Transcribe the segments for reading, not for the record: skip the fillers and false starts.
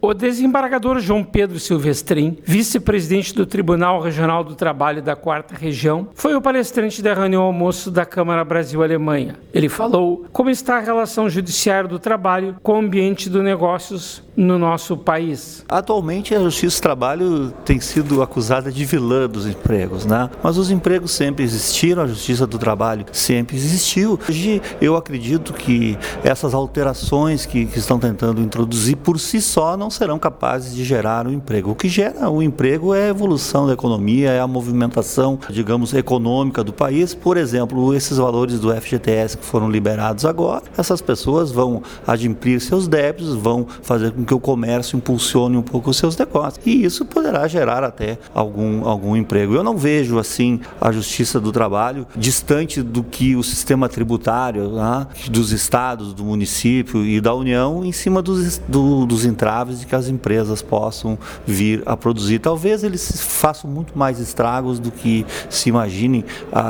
O desembargador João Pedro Silvestrin, vice-presidente do Tribunal Regional do Trabalho da 4ª Região, foi o palestrante da reunião almoço da Câmara Brasil-Alemanha. Ele falou como está a relação judiciária do trabalho com o ambiente dos negócios no nosso país. Atualmente, a Justiça do Trabalho tem sido acusada de vilã dos empregos, né? Mas os empregos sempre existiram, a Justiça do Trabalho sempre existiu. Hoje, eu acredito que essas alterações que estão tentando introduzir por si só não serão capazes de gerar um emprego. O que gera o emprego é a evolução da economia, é a movimentação, digamos, econômica do país. Por exemplo, esses valores do FGTS que foram liberados agora, essas pessoas vão adimplir seus débitos, vão fazer com que o comércio impulsione um pouco os seus negócios. E isso poderá gerar até algum emprego. Eu não vejo, assim, a Justiça do Trabalho distante do que o sistema tributário, né, dos estados, do município e da União em cima dos entraves de que as empresas possam vir a produzir. Talvez eles façam muito mais estragos do que se imaginem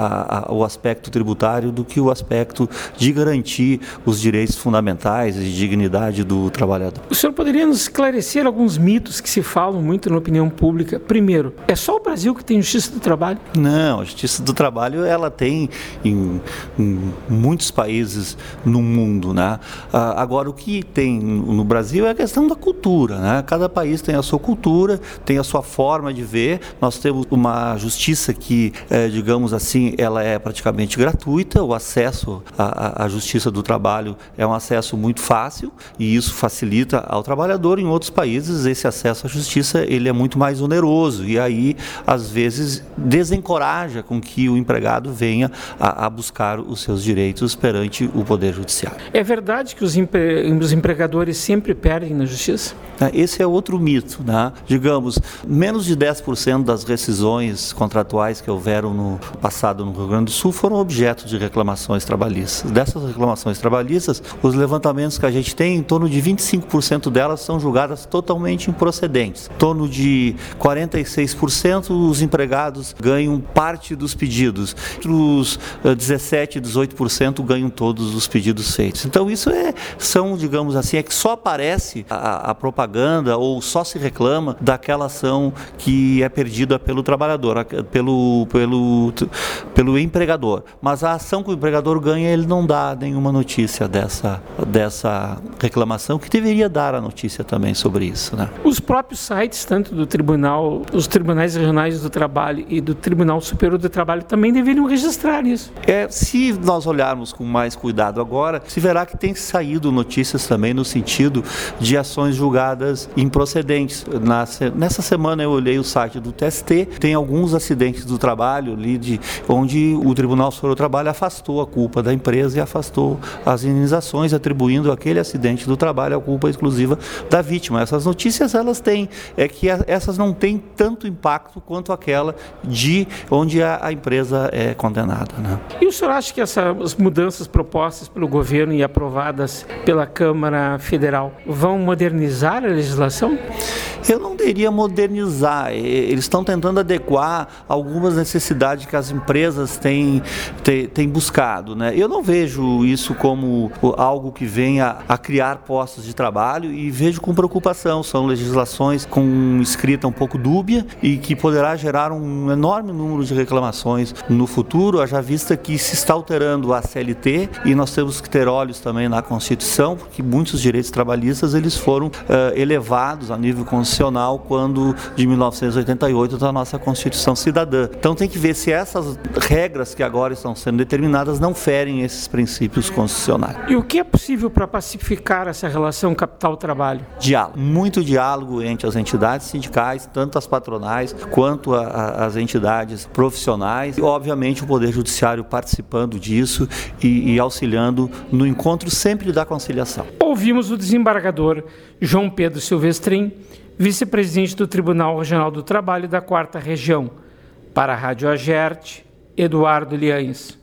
o aspecto tributário do que o aspecto de garantir os direitos fundamentais e dignidade do trabalhador. O senhor poderia nos esclarecer alguns mitos que se falam muito na opinião pública? Primeiro, é só o Brasil que tem Justiça do Trabalho? Não, a Justiça do Trabalho ela tem em muitos países no mundo, né? Agora, o que tem no Brasil é a questão da cultura, né? Cada país tem a sua cultura, tem a sua forma de ver. Nós temos uma justiça que, digamos assim, ela é praticamente gratuita. O acesso à Justiça do Trabalho é um acesso muito fácil e isso facilita ao trabalhador. Em outros países, esse acesso à justiça ele é muito mais oneroso e aí, às vezes, desencoraja com que o empregado venha a buscar os seus direitos perante o Poder Judiciário. É verdade que os empregadores sempre perdem na justiça? Esse é outro mito, né? Digamos, menos de 10% das rescisões contratuais que houveram no passado no Rio Grande do Sul foram objeto de reclamações trabalhistas. Dessas reclamações trabalhistas, os levantamentos que a gente tem, em torno de 25% delas são julgadas totalmente improcedentes. Em torno de 46% os empregados ganham parte dos pedidos. Os 17%, 18% ganham todos os pedidos feitos. Então isso são, digamos assim, é que só aparece a propaganda ou só se reclama daquela ação que é perdida pelo trabalhador, pelo empregador. Mas a ação que o empregador ganha, ele não dá nenhuma notícia dessa reclamação, que deveria dar a notícia também sobre isso, né? Os próprios sites, tanto do tribunal, os tribunais regionais do trabalho e do Tribunal Superior do Trabalho também deveriam registrar isso. Se nós olharmos com mais cuidado agora, se verá que tem saído notícias também no sentido de ações julgadas improcedentes. Nessa semana eu olhei o site do TST, tem alguns acidentes do trabalho ali onde o Tribunal Superior do Trabalho afastou a culpa da empresa e afastou as indenizações, atribuindo aquele acidente do trabalho a culpa exclusiva da vítima. Essas notícias essas não têm tanto impacto quanto aquela de onde a empresa é condenada, né? E o senhor acha que essas mudanças propostas pelo governo e aprovadas pela Câmara Federal vão modernizar a legislação? Eu não diria modernizar, eles estão tentando adequar algumas necessidades que as empresas têm buscado, né? Eu não vejo isso como algo que venha a criar postos de trabalho e vejo com preocupação. São legislações com escrita um pouco dúbia e que poderá gerar um enorme número de reclamações no futuro, haja vista que se está alterando a CLT e nós temos que ter olhos também na Constituição, porque muitos direitos trabalhistas eles foram elevados a nível constitucional quando de 1988 da nossa Constituição Cidadã. Então tem que ver se essas regras que agora estão sendo determinadas não ferem esses princípios constitucionais. E o que é possível para pacificar essa relação capital-trabalho? Diálogo, muito diálogo entre as entidades sindicais, tanto as patronais quanto as entidades profissionais e obviamente o Poder Judiciário participando disso e auxiliando no encontro sempre da conciliação. Ouvimos o desembargador João Pedro Silvestrin, vice-presidente do Tribunal Regional do Trabalho da 4ª Região. Para a Rádio Agerte, Eduardo Liães.